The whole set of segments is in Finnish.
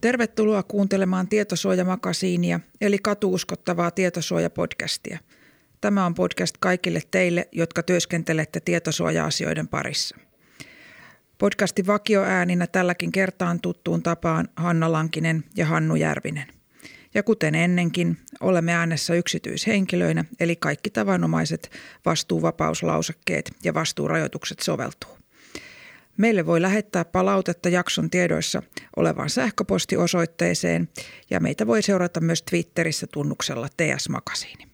Tervetuloa kuuntelemaan Tietosuojamakasiinia eli katuuskottavaa tietosuojapodcastia. Tämä on podcast kaikille teille, jotka työskentelette tietosuoja-asioiden parissa. Podcastin vakioääninä tälläkin kertaan tuttuun tapaan Hanna Lankinen ja Hannu Järvinen. Ja kuten ennenkin, olemme äänessä yksityishenkilöinä, eli kaikki tavanomaiset vastuuvapauslausekkeet ja vastuurajoitukset soveltuu. Meille voi lähettää palautetta jakson tiedoissa olevaan sähköpostiosoitteeseen ja meitä voi seurata myös Twitterissä tunnuksella TS-makasiini.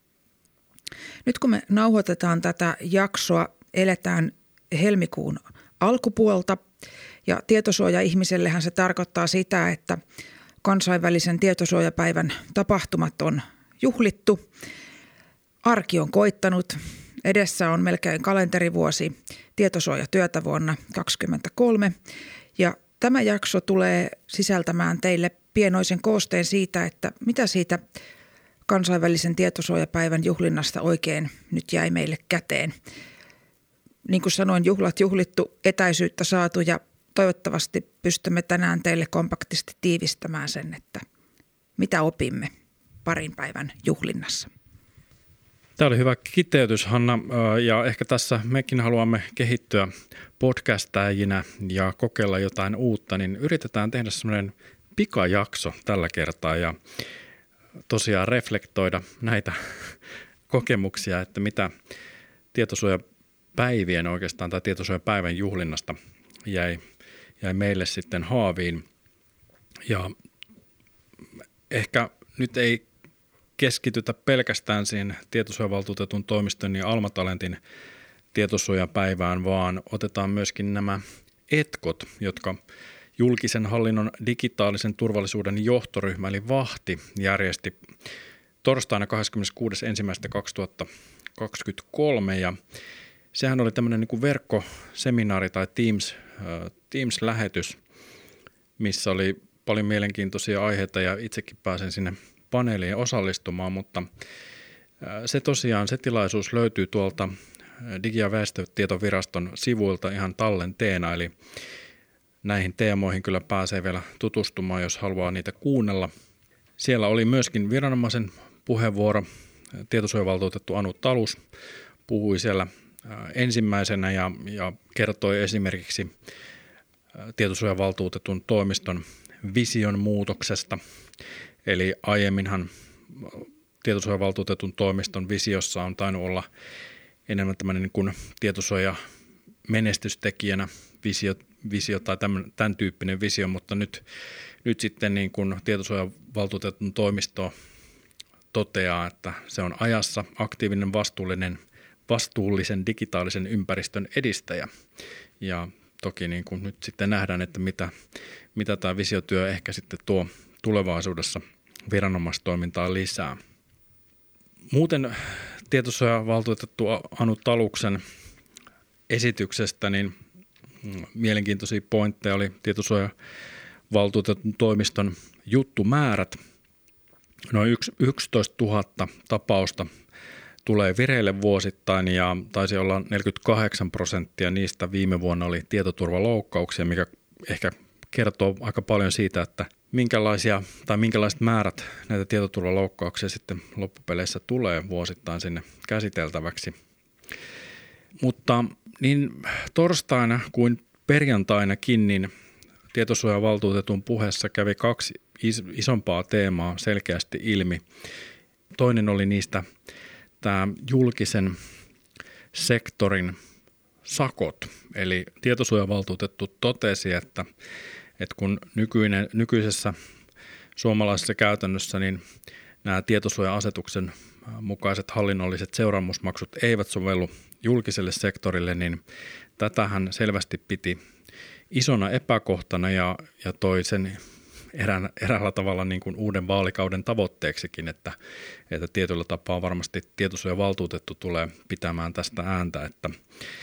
Nyt kun me nauhoitetaan tätä jaksoa, eletään helmikuun alkupuolta ja tietosuoja-ihmisellehän se tarkoittaa sitä, että kansainvälisen tietosuojapäivän tapahtumat on juhlittu, arki on koittanut. Edessä on melkein kalenterivuosi tietosuojatyötä vuonna 2023 ja tämä jakso tulee sisältämään teille pienoisen koosteen siitä, että mitä siitä kansainvälisen tietosuojapäivän juhlinnasta oikein nyt jäi meille käteen. Niin kuin sanoin, juhlat juhlittu, etäisyyttä saatu ja toivottavasti pystymme tänään teille kompaktisti tiivistämään sen, että mitä opimme parin päivän juhlinnassa. Tämä oli hyvä kiteytys, Hanna, ja ehkä tässä mekin haluamme kehittyä podcastajina ja kokeilla jotain uutta, niin yritetään tehdä semmoinen pikajakso tällä kertaa ja tosiaan reflektoida näitä kokemuksia, että mitä tietosuojapäivien oikeastaan tai tietosuojapäivän juhlinnasta jäi meille sitten haaviin. Ja ehkä nyt ei keskitytä pelkästään siihen tietosuojavaltuutetun toimiston ja Alma Talentin tietosuojapäivään, vaan otetaan myöskin nämä ETKot, jotka julkisen hallinnon digitaalisen turvallisuuden johtoryhmä eli VAHTI järjesti torstaina 26.1.2023 ja sehän oli tämmöinen niin kuin verkkoseminaari tai Teams-lähetys, missä oli paljon mielenkiintoisia aiheita ja itsekin pääsen sinne paneeliin osallistumaan, mutta se tilaisuus löytyy tuolta Digi- ja väestötietoviraston sivuilta ihan tallenteena, eli näihin teemoihin kyllä pääsee vielä tutustumaan, jos haluaa niitä kuunnella. Siellä oli myöskin viranomaisen puheenvuoro, tietosuojavaltuutettu Anu Talus puhui siellä ensimmäisenä ja kertoi esimerkiksi tietosuojavaltuutetun toimiston vision muutoksesta. Eli aiemminhan tietosuojavaltuutetun toimiston visiossa on tainnut olla enemmän tämmöinen niin kuin tietosuoja menestystekijänä visio tai tämän tyyppinen visio, mutta nyt sitten niin kuin tietosuojavaltuutetun toimisto toteaa, että se on ajassa aktiivinen vastuullisen digitaalisen ympäristön edistäjä. Ja toki niin kuin nyt sitten nähdään, että mitä tämä visiotyö ehkä sitten tuo tulevaisuudessa viranomaistoimintaa lisää. Muuten tietosuojavaltuutettu Anu Taluksen esityksestä niin mielenkiintoisia pointteja oli tietosuojavaltuutetun toimiston juttumäärät. Noin 11 000 tapausta tulee vireille vuosittain ja taisi olla 48% niistä viime vuonna oli tietoturvaloukkauksia, mikä ehkä kertoo aika paljon siitä, että minkälaiset määrät näitä tietoturvaloukkauksia sitten loppupeleissä tulee vuosittain sinne käsiteltäväksi. Mutta niin torstaina kuin perjantainakin niin tietosuojavaltuutetun puheessa kävi kaksi isompaa teemaa selkeästi ilmi. Toinen oli niistä tämä julkisen sektorin sakot, eli tietosuojavaltuutettu totesi, että kun nykyisessä suomalaisessa käytännössä niin nämä tietosuoja-asetuksen mukaiset hallinnolliset seuraamusmaksut eivät sovellu julkiselle sektorille, niin tätähän selvästi piti isona epäkohtana ja toi sen eräällä tavalla niin kuin uuden vaalikauden tavoitteeksikin, että tietyllä tapaa varmasti tietosuojavaltuutettu tulee pitämään tästä ääntä, että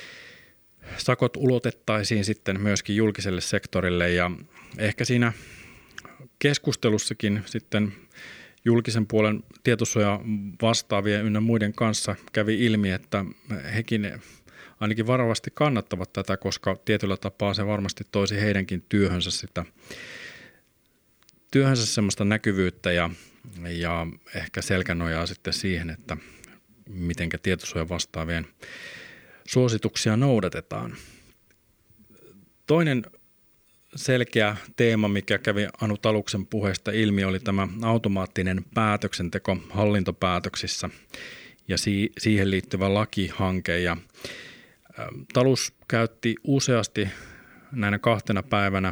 sakot ulotettaisiin sitten myöskin julkiselle sektorille ja ehkä siinä keskustelussakin sitten julkisen puolen tietosuoja vastaavien ynnä muiden kanssa kävi ilmi, että hekin ainakin varovasti kannattavat tätä, koska tietyllä tapaa se varmasti toisi heidänkin työhönsä sitä työhönsä semmoista näkyvyyttä ja ehkä selkänojaa sitten siihen, että mitenkä tietosuojan vastaavien suosituksia noudatetaan. Toinen selkeä teema, mikä kävi Anu Taluksen puheesta ilmi, oli tämä automaattinen päätöksenteko hallintopäätöksissä ja siihen liittyvä lakihanke. Ja Talus käytti useasti näinä 2 päivänä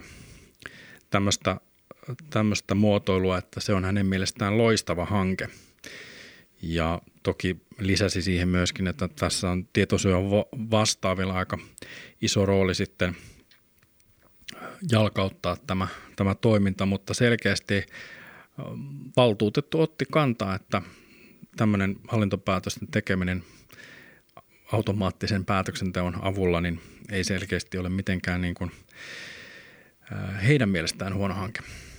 tämmöistä muotoilua, että se on hänen mielestään loistava hanke. Ja toki lisäsi siihen myöskin, että tässä on tietosuojan vastaavilla aika iso rooli sitten jalkauttaa tämä toiminta, mutta selkeästi valtuutettu otti kantaa, että tämmöinen hallintopäätösten tekeminen automaattisen päätöksenteon avulla niin ei selkeästi ole mitenkään niin kuin heidän mielestään huono hanke.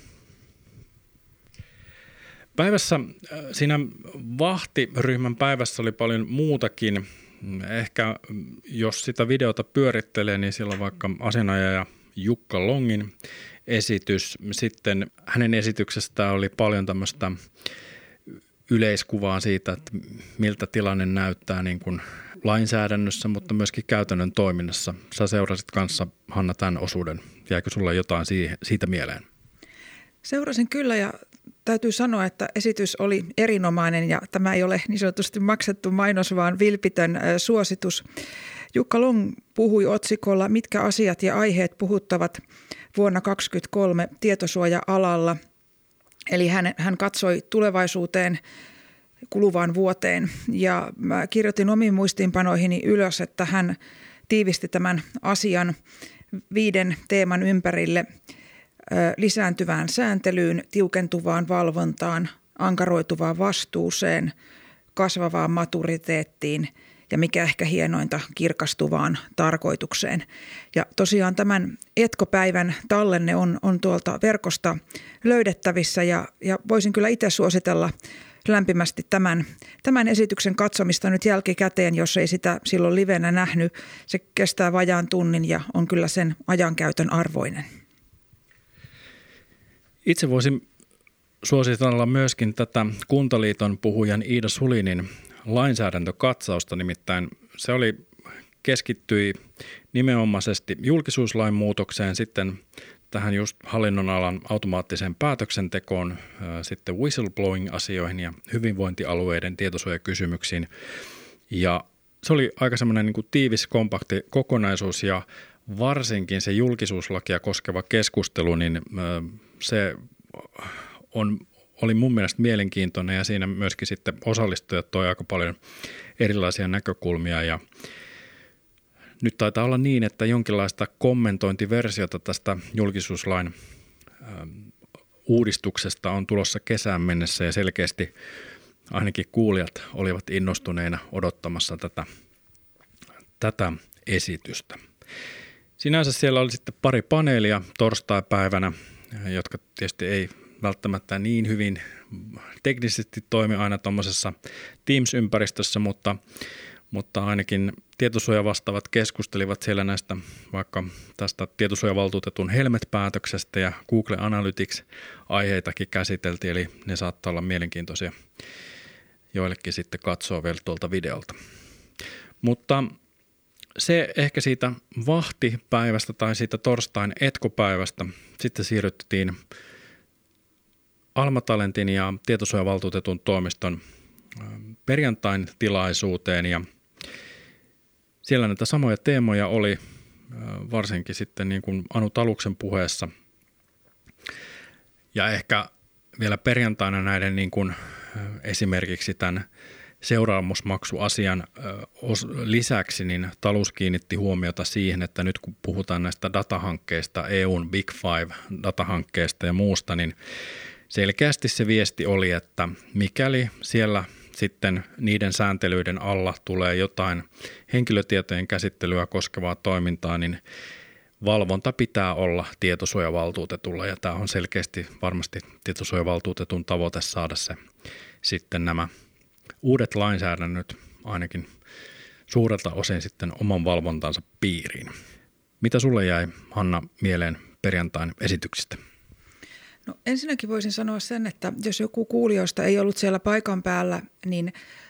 Päivässä, siinä vahtiryhmän päivässä oli paljon muutakin. Ehkä jos sitä videota pyörittelee, niin siellä on vaikka asianajaja Jukka Longin esitys. Sitten hänen esityksestään oli paljon tämmöistä yleiskuvaa siitä, että miltä tilanne näyttää niin kuin lainsäädännössä, mutta myöskin käytännön toiminnassa. Sä seurasit kanssa, Hanna, tämän osuuden. Jäikö sulla jotain siitä mieleen? Seurasin kyllä ja täytyy sanoa, että esitys oli erinomainen ja tämä ei ole niin sanotusti maksettu mainos, vaan vilpitön suositus. Jukka Long puhui otsikolla "Mitkä asiat ja aiheet puhuttavat vuonna 2023 tietosuoja-alalla". Eli hän katsoi tulevaisuuteen kuluvaan vuoteen ja mä kirjoitin omiin muistiinpanoihini ylös, että hän tiivisti tämän asian 5 teeman ympärille: lisääntyvään sääntelyyn, tiukentuvaan valvontaan, ankaroituvaan vastuuseen, kasvavaan maturiteettiin ja mikä ehkä hienointa, kirkastuvaan tarkoitukseen. Ja tosiaan tämän Etkopäivän tallenne on tuolta verkosta löydettävissä ja voisin kyllä itse suositella lämpimästi tämän esityksen katsomista nyt jälkikäteen, jos ei sitä silloin livenä nähnyt. Se kestää vajaan tunnin ja on kyllä sen ajankäytön arvoinen. Itse voisin suositella myöskin tätä Kuntaliiton puhujan Iida Sulinin lainsäädäntökatsausta, nimittäin se keskittyi nimenomaisesti julkisuuslain muutokseen, sitten tähän just hallinnonalan automaattiseen päätöksentekoon, sitten whistleblowing-asioihin ja hyvinvointialueiden tietosuojakysymyksiin. Ja se oli aika semmoinen niin kuin tiivis, kompakti kokonaisuus ja varsinkin se julkisuuslakia koskeva keskustelu, niin se oli mun mielestä mielenkiintoinen ja siinä myöskin sitten osallistujat toi aika paljon erilaisia näkökulmia ja nyt taitaa olla niin, että jonkinlaista kommentointiversiota tästä julkisuuslain uudistuksesta on tulossa kesään mennessä ja selkeästi ainakin kuulijat olivat innostuneina odottamassa tätä esitystä. Sinänsä siellä oli sitten pari paneelia torstaipäivänä, jotka tietysti ei välttämättä niin hyvin teknisesti toimi aina tuommoisessa Teams-ympäristössä, mutta ainakin tietosuojavastaavat keskustelivat siellä näistä vaikka tästä tietosuojavaltuutetun Helmet-päätöksestä ja Google Analytics-aiheitakin käsiteltiin, eli ne saattaa olla mielenkiintoisia joillekin sitten katsoa vielä tuolta videolta. Mutta se ehkä siitä vahtipäivästä tai siitä torstain etkopäivästä. Sitten siirryttiin Alma Talentin ja tietosuojavaltuutetun toimiston perjantain tilaisuuteen ja siellä näitä samoja teemoja oli varsinkin sitten niin kuin Anu Taluksen puheessa. Ja ehkä vielä perjantaina näiden niin kuin esimerkiksi tämän seuraamusmaksuasian lisäksi, niin Talus kiinnitti huomiota siihen, että nyt kun puhutaan näistä datahankkeista, EUn Big Five datahankkeista ja muusta, niin selkeästi se viesti oli, että mikäli siellä sitten niiden sääntelyiden alla tulee jotain henkilötietojen käsittelyä koskevaa toimintaa, niin valvonta pitää olla tietosuojavaltuutetulla ja tämä on selkeästi varmasti tietosuojavaltuutetun tavoite saada se sitten nämä uudet lainsäädännöt ainakin suurelta osin sitten oman valvontansa piiriin. Mitä sulle jäi, Hanna, mieleen perjantain esityksistä? No ensinnäkin voisin sanoa sen, että jos joku kuulijoista ei ollut siellä paikan päällä, niin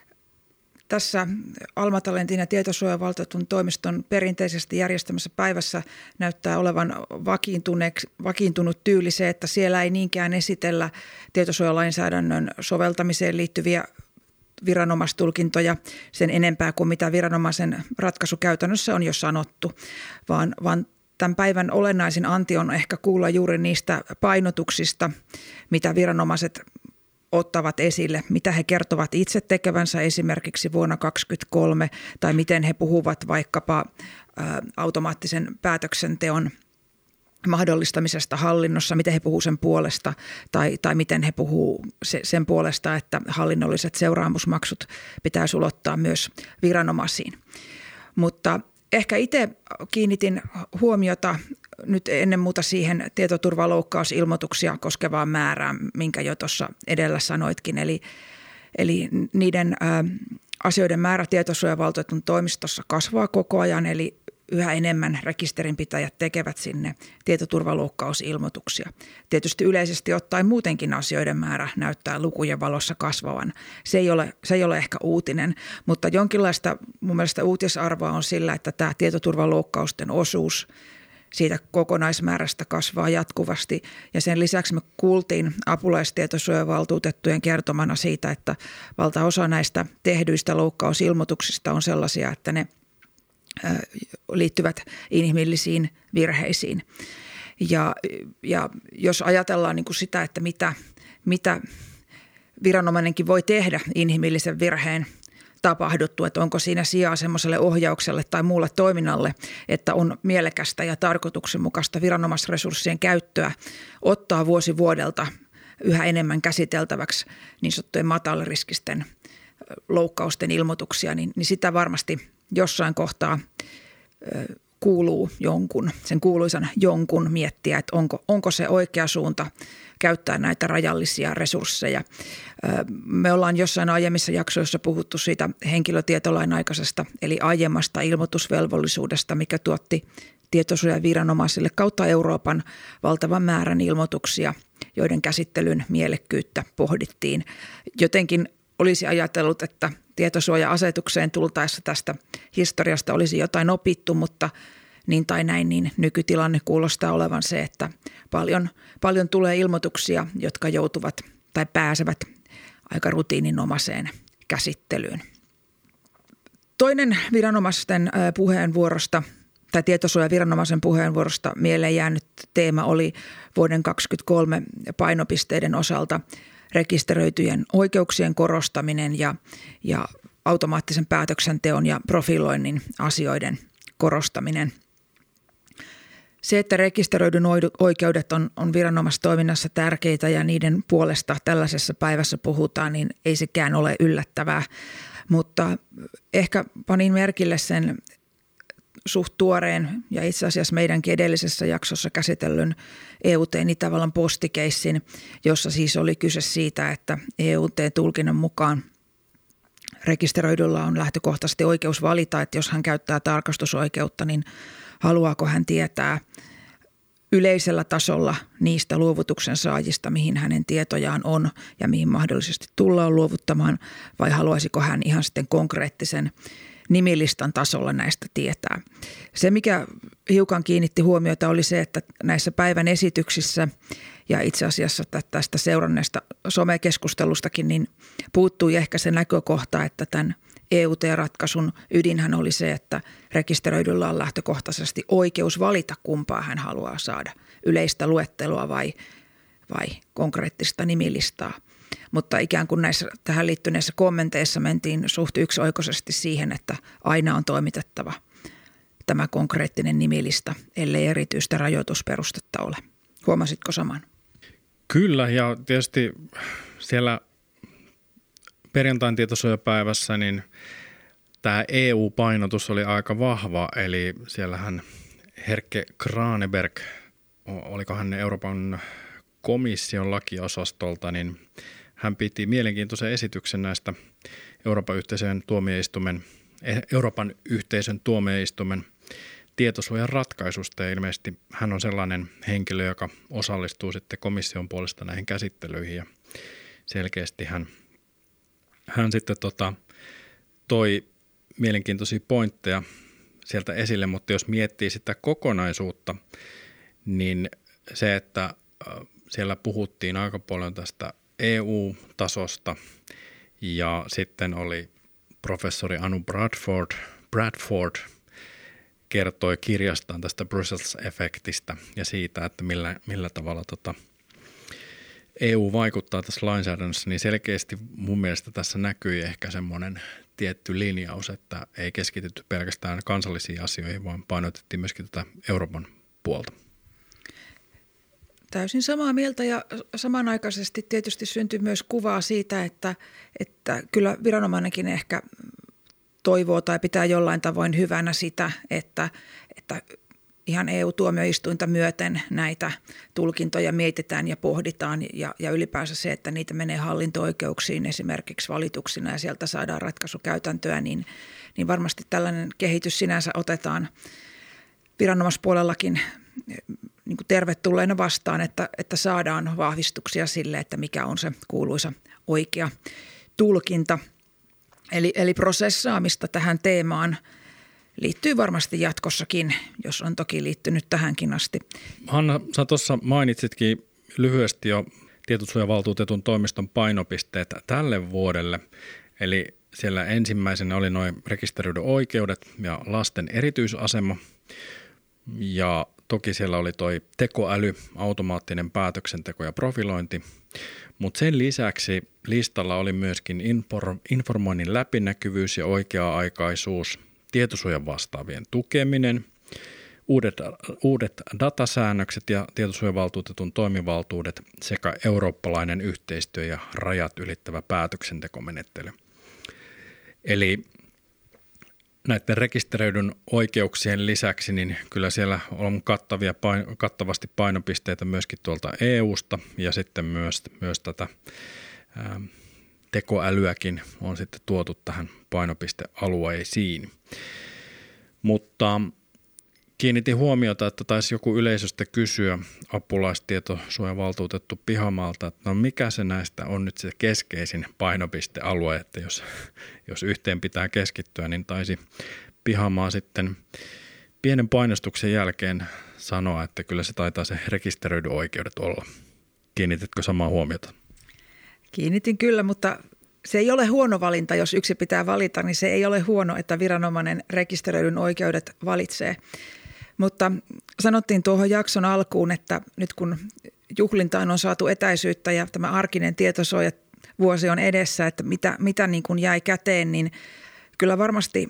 tässä Alma-Talentin ja tietosuojavaltuutetun toimiston perinteisesti järjestämässä päivässä näyttää olevan vakiintunut tyyli se, että siellä ei niinkään esitellä tietosuojalainsäädännön soveltamiseen liittyviä viranomaistulkintoja sen enempää kuin mitä viranomaisen ratkaisu käytännössä on jo sanottu, vaan tämän päivän olennaisin anti on ehkä kuulla juuri niistä painotuksista, mitä viranomaiset ottavat esille, mitä he kertovat itse tekevänsä esimerkiksi vuonna 2023 tai miten he puhuvat vaikkapa automaattisen päätöksenteon mahdollistamisesta hallinnossa, miten he puhuu sen puolesta tai miten he puhuu sen puolesta, että hallinnolliset seuraamusmaksut pitäisi ulottaa myös viranomaisiin. Mutta ehkä itse kiinnitin huomiota nyt ennen muuta siihen tietoturvaloukkausilmoituksia koskevaan määrään, minkä jo tuossa edellä sanoitkin. Eli niiden asioiden määrä tietosuojavaltuutetun toimistossa kasvaa koko ajan, eli yhä enemmän rekisterinpitäjät tekevät sinne tietoturvaloukkausilmoituksia. Tietysti yleisesti ottaen muutenkin asioiden määrä näyttää lukujen valossa kasvavan. Se ei ole ehkä uutinen, mutta jonkinlaista mun mielestä uutisarvoa on sillä, että tämä tietoturvaloukkausten osuus siitä kokonaismäärästä kasvaa jatkuvasti. Ja sen lisäksi me kuultiin apulaistietosuojavaltuutettujen kertomana siitä, että valtaosa näistä tehdyistä loukkausilmoituksista on sellaisia, että ne liittyvät inhimillisiin virheisiin. Ja jos ajatellaan niin kuin sitä, että mitä viranomainenkin voi tehdä inhimillisen virheen tapahduttu, että onko siinä sijaa semmoiselle ohjaukselle tai muulle toiminnalle, että on mielekästä ja tarkoituksenmukaista viranomaisresurssien käyttöä ottaa vuosi vuodelta yhä enemmän käsiteltäväksi niin sanottujen matalariskisten loukkausten ilmoituksia, niin sitä varmasti jossain kohtaa kuuluu sen kuuluisan jonkun miettiä, että onko se oikea suunta käyttää näitä rajallisia resursseja. Me ollaan jossain aiemmissa jaksoissa puhuttu siitä henkilötietolain aikaisesta, eli aiemmasta ilmoitusvelvollisuudesta, mikä tuotti tietosuojaviranomaisille kautta Euroopan valtavan määrän ilmoituksia, joiden käsittelyn mielekkyyttä pohdittiin. Jotenkin olisi ajatellut, että tietosuoja-asetukseen tultaessa tästä historiasta olisi jotain opittu, mutta niin tai näin, niin nykytilanne kuulostaa olevan se, että paljon tulee ilmoituksia, jotka joutuvat tai pääsevät aika rutiininomaiseen käsittelyyn. Toinen viranomaisten puheenvuorosta tai tietosuojaviranomaisen puheenvuorosta mieleen jäänyt teema oli vuoden 2023 painopisteiden osalta rekisteröityjen oikeuksien korostaminen ja automaattisen päätöksenteon ja profiloinnin asioiden korostaminen. Se, että rekisteröidyn oikeudet on viranomaistoiminnassa tärkeitä ja niiden puolesta tällaisessa päivässä puhutaan, niin ei sekään ole yllättävää. Mutta ehkä panin merkille sen suht tuoreen ja itse asiassa meidänkin edellisessä jaksossa käsitellyn EUT-Itävallan postikeissin, jossa siis oli kyse siitä, että EUT-tulkinnan mukaan rekisteröidyllä on lähtökohtaisesti oikeus valita, että jos hän käyttää tarkastusoikeutta, niin haluaako hän tietää yleisellä tasolla niistä luovutuksen saajista, mihin hänen tietojaan on ja mihin mahdollisesti tullaan luovuttamaan, vai haluaisiko hän ihan sitten konkreettisen nimilistan tasolla näistä tietää. Se, mikä hiukan kiinnitti huomiota, oli se, että näissä päivän esityksissä ja itse asiassa tästä seuranneesta somekeskustelustakin niin puuttui ehkä se näkökohta, että tämän EUT-ratkaisun ydinhän oli se, että rekisteröidyllä on lähtökohtaisesti oikeus valita, kumpaa hän haluaa saada, yleistä luettelua vai konkreettista nimilistaa. Mutta ikään kuin näissä tähän liittyneissä kommenteissa mentiin suht yksioikoisesti siihen, että aina on toimitettava tämä konkreettinen nimilista, ellei erityistä rajoitusperustetta ole. Huomasitko saman? Kyllä, ja tietysti siellä perjantain tietosuojapäivässä niin tämä EU-painotus oli aika vahva, eli siellähän Herkke Kraneberg, oliko hän Euroopan komission lakiosastolta, niin hän piti mielenkiintoisen esityksen näistä Euroopan yhteisön tuomioistuimen tietosuojan ratkaisusta ja ilmeisesti hän on sellainen henkilö, joka osallistuu sitten komission puolesta näihin käsittelyihin ja selkeästi hän sitten toi mielenkiintoisia pointteja sieltä esille, mutta jos miettii sitä kokonaisuutta, niin se, että siellä puhuttiin aika paljon tästä EU-tasosta ja sitten oli professori Anu Bradford kertoi kirjastaan tästä Brussels-efektistä ja siitä, että millä tavalla EU vaikuttaa tässä lainsäädännössä, niin selkeästi mun mielestä tässä näkyi ehkä semmoinen tietty linjaus, että ei keskitytty pelkästään kansallisiin asioihin, vaan painotettiin myöskin tätä Euroopan puolta. Täysin samaa mieltä ja samanaikaisesti tietysti syntyi myös kuvaa siitä, että kyllä viranomainenkin ehkä toivoo tai pitää jollain tavoin hyvänä sitä, että ihan EU-tuomioistuinta myöten näitä tulkintoja mietitään ja pohditaan ja ylipäänsä se, että niitä menee hallinto-oikeuksiin esimerkiksi valituksina ja sieltä saadaan ratkaisukäytäntöä, niin varmasti tällainen kehitys sinänsä otetaan viranomaispuolellakin niin kuin tervetulleena vastaan, että saadaan vahvistuksia sille, että mikä on se kuuluisa oikea tulkinta. Eli prosessaamista tähän teemaan liittyy varmasti jatkossakin, jos on toki liittynyt tähänkin asti. Hanna, sä tuossa mainitsitkin lyhyesti jo tietosuojavaltuutetun toimiston painopisteet tälle vuodelle. Eli siellä ensimmäisenä oli noin rekisteröidyn oikeudet ja lasten erityisasema. Ja toki siellä oli toi tekoäly, automaattinen päätöksenteko ja profilointi. Mutta sen lisäksi listalla oli myöskin informoinnin läpinäkyvyys ja oikea-aikaisuus, tietosuojan vastaavien tukeminen, uudet datasäännökset ja tietosuojavaltuutetun toimivaltuudet sekä eurooppalainen yhteistyö ja rajat ylittävä päätöksentekomenettely. Eli näiden rekisteröidyn oikeuksien lisäksi niin kyllä siellä on kattavasti painopisteitä myöskin tuolta EUsta ja sitten myös tätä tekoälyäkin on sitten tuotu tähän painopistealueisiin. Mutta kiinnitin huomiota, että taisi joku yleisöstä kysyä apulaistietosuojavaltuutettu Pihamaalta, että no mikä se näistä on nyt se keskeisin painopistealue, että jos yhteen pitää keskittyä, niin taisi Pihamaa sitten pienen painostuksen jälkeen sanoa, että kyllä se taitaa se rekisteröidyn oikeudet olla. Kiinnititkö samaa huomiota? Kiinnitin kyllä, mutta se ei ole huono valinta, jos yksi pitää valita, niin se ei ole huono, että viranomainen rekisteröidyn oikeudet valitsee. Mutta sanottiin tuohon jakson alkuun, että nyt kun juhlintaan on saatu etäisyyttä ja tämä arkinen tietosuojavuosi on edessä, että mitä niin kuin jäi käteen, niin kyllä varmasti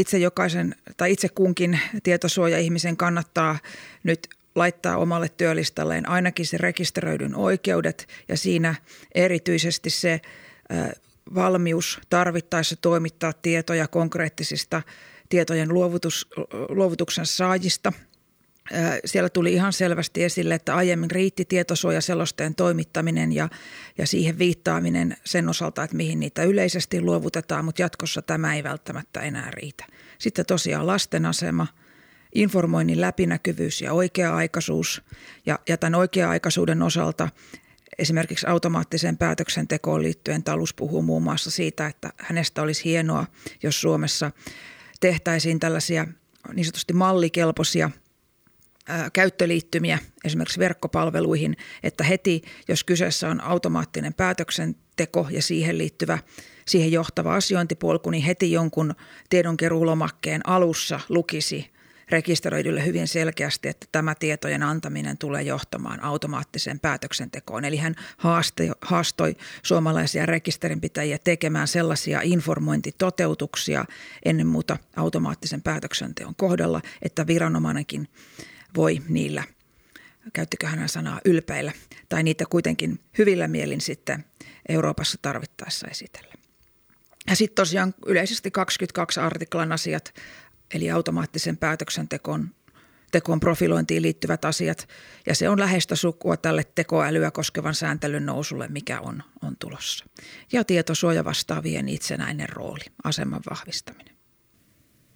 itse kunkin tietosuoja-ihmisen kannattaa nyt laittaa omalle työlistalleen ainakin se rekisteröidyn oikeudet ja siinä erityisesti se valmius tarvittaessa toimittaa tietoja konkreettisista tietojen luovutuksen saajista. Siellä tuli ihan selvästi esille, että aiemmin riitti tietosuojaselosteen toimittaminen ja siihen viittaaminen sen osalta, että mihin niitä yleisesti luovutetaan, mutta jatkossa tämä ei välttämättä enää riitä. Sitten tosiaan lasten asema, informoinnin läpinäkyvyys ja oikea-aikaisuus ja tämän oikea-aikaisuuden osalta esimerkiksi automaattiseen päätöksentekoon liittyen Talus puhuu muun muassa siitä, että hänestä olisi hienoa, jos Suomessa tehtäisiin tällaisia niin sanotusti mallikelpoisia käyttöliittymiä esimerkiksi verkkopalveluihin, että heti jos kyseessä on automaattinen päätöksenteko ja siihen johtava asiointipolku, niin heti jonkun tiedonkeruulomakkeen alussa lukisi rekisteröidylle hyvin selkeästi, että tämä tietojen antaminen tulee johtamaan automaattiseen päätöksentekoon. Eli hän haastoi suomalaisia rekisterinpitäjiä tekemään sellaisia informointitoteutuksia ennen muuta automaattisen päätöksenteon kohdalla, että viranomainenkin voi niillä, käyttikö hän sanaa ylpeillä, tai niitä kuitenkin hyvillä mielin sitten Euroopassa tarvittaessa esitellä. Ja sitten tosiaan yleisesti 22 artiklan asiat, eli automaattisen päätöksentekoon profilointiin liittyvät asiat, ja se on läheistä sukua tälle tekoälyä koskevan sääntelyn nousulle, mikä on tulossa. Ja tietosuojavastaavien itsenäinen rooli, aseman vahvistaminen.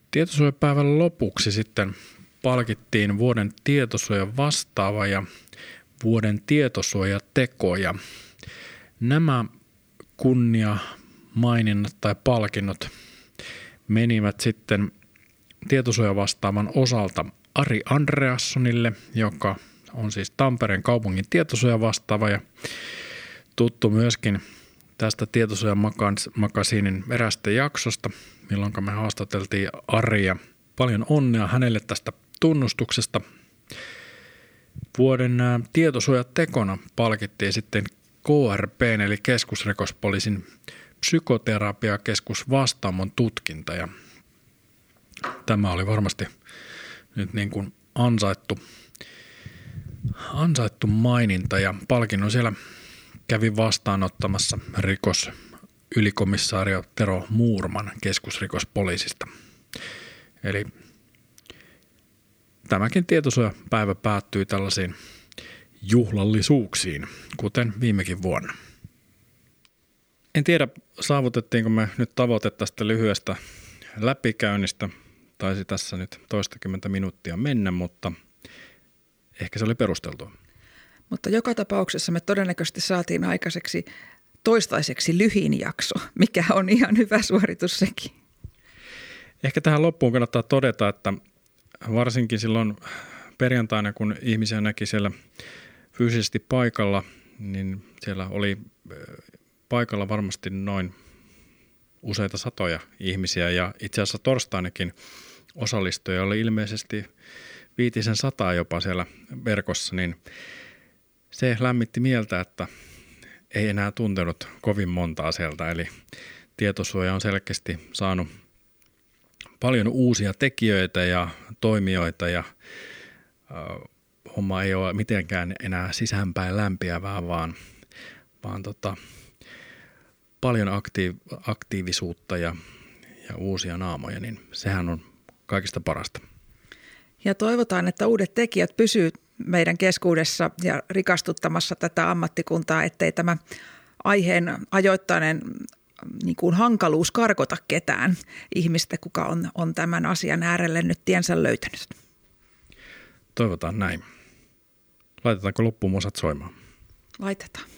Tietosuojapäivän lopuksi sitten palkittiin vuoden tietosuojan vastaava ja vuoden tietosuojateko. Ja nämä kunniamaininnat tai palkinnot menivät sitten tietosuojavastaavan osalta Ari Andreassonille, joka on siis Tampereen kaupungin tietosuojavastaava ja tuttu myöskin tästä tietosuojamakasiinin erästä jaksosta, milloin me haastateltiin Aria. Paljon onnea hänelle tästä tunnustuksesta. Vuoden tietosuojatekona palkittiin sitten KRP:n eli keskusrikospoliisin psykoterapiakeskus Vastaamon tutkinta. Ja tämä oli varmasti nyt niin kuin ansaittu maininta ja palkinnon siellä kävi vastaanottamassa ylikomissario Tero Muurman keskusrikospoliisista. Eli tämäkin tietosuojapäivä päättyi tällaisiin juhlallisuuksiin, kuten viimekin vuonna. En tiedä, saavutettiinko me nyt tavoite tästä lyhyestä läpikäynnistä. Taisi tässä nyt toistakymmentä minuuttia mennä, mutta ehkä se oli perusteltua. Mutta joka tapauksessa me todennäköisesti saatiin aikaiseksi toistaiseksi lyhin jakso, mikä on ihan hyvä suoritus sekin. Ehkä tähän loppuun kannattaa todeta, että varsinkin silloin perjantaina, kun ihmisiä näki siellä fyysisesti paikalla, niin siellä oli paikalla varmasti noin useita satoja ihmisiä ja itse asiassa torstainakin osallistujia oli ilmeisesti 500 jopa siellä verkossa, niin se lämmitti mieltä, että ei enää tuntenut kovin montaa sieltä, eli tietosuoja on selkeästi saanut paljon uusia tekijöitä ja toimijoita ja homma ei ole mitenkään enää sisäänpäin lämpiävää, vaan paljon aktiivisuutta ja uusia naamoja, niin sehän on kaikista parasta. Ja toivotaan, että uudet tekijät pysyvät meidän keskuudessa ja rikastuttamassa tätä ammattikuntaa, ettei tämä aiheen ajoittainen niin kuin hankaluus karkota ketään ihmistä, kuka on tämän asian äärelle nyt tiensä löytänyt. Toivotaan näin. Laitetaanko loppuun musat soimaan? Laitetaan.